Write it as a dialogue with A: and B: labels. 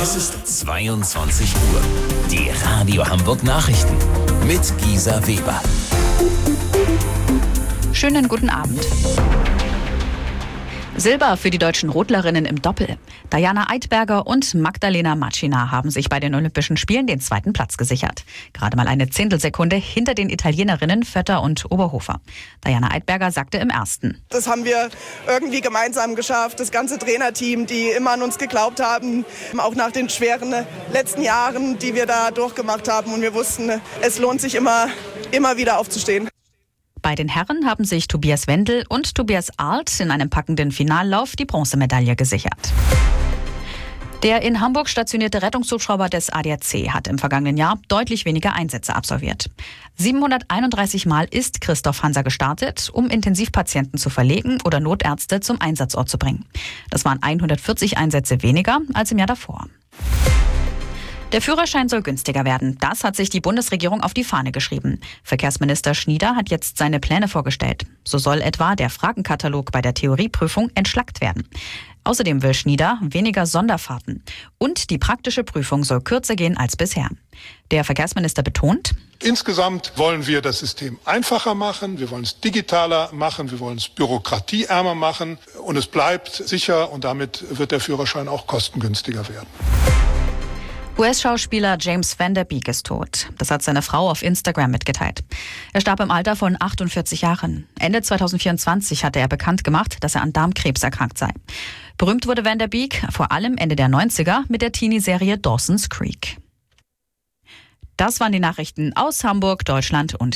A: Es ist 22 Uhr. Die Radio Hamburg Nachrichten mit Gisa Weber.
B: Schönen guten Abend. Silber für die deutschen Rodlerinnen im Doppel. Diana Eidberger und Magdalena Matschina haben sich bei den Olympischen Spielen den zweiten Platz gesichert. Gerade mal eine Zehntelsekunde hinter den Italienerinnen Vötter und Oberhofer. Diana Eidberger sagte im ersten:
C: Das haben wir irgendwie gemeinsam geschafft. Das ganze Trainerteam, die immer an uns geglaubt haben, auch nach den schweren letzten Jahren, die wir da durchgemacht haben. Und wir wussten, es lohnt sich immer wieder aufzustehen.
B: Bei den Herren haben sich Tobias Wendel und Tobias Arlt in einem packenden Finallauf die Bronzemedaille gesichert. Der in Hamburg stationierte Rettungshubschrauber des ADAC hat im vergangenen Jahr deutlich weniger Einsätze absolviert. 731 Mal ist Christoph Hanser gestartet, um Intensivpatienten zu verlegen oder Notärzte zum Einsatzort zu bringen. Das waren 140 Einsätze weniger als im Jahr davor. Der Führerschein soll günstiger werden. Das hat sich die Bundesregierung auf die Fahne geschrieben. Verkehrsminister Schnieder hat jetzt seine Pläne vorgestellt. So soll etwa der Fragenkatalog bei der Theorieprüfung entschlackt werden. Außerdem will Schnieder weniger Sonderfahrten. Und die praktische Prüfung soll kürzer gehen als bisher. Der Verkehrsminister betont:
D: Insgesamt wollen wir das System einfacher machen, wir wollen es digitaler machen, wir wollen es bürokratieärmer machen. Und es bleibt sicher und damit wird der Führerschein auch kostengünstiger werden.
B: US-Schauspieler James Van Der Beek ist tot. Das hat seine Frau auf Instagram mitgeteilt. Er starb im Alter von 48 Jahren. Ende 2024 hatte er bekannt gemacht, dass er an Darmkrebs erkrankt sei. Berühmt wurde Van Der Beek vor allem Ende der 90er mit der Teenie-Serie Dawson's Creek. Das waren die Nachrichten aus Hamburg, Deutschland und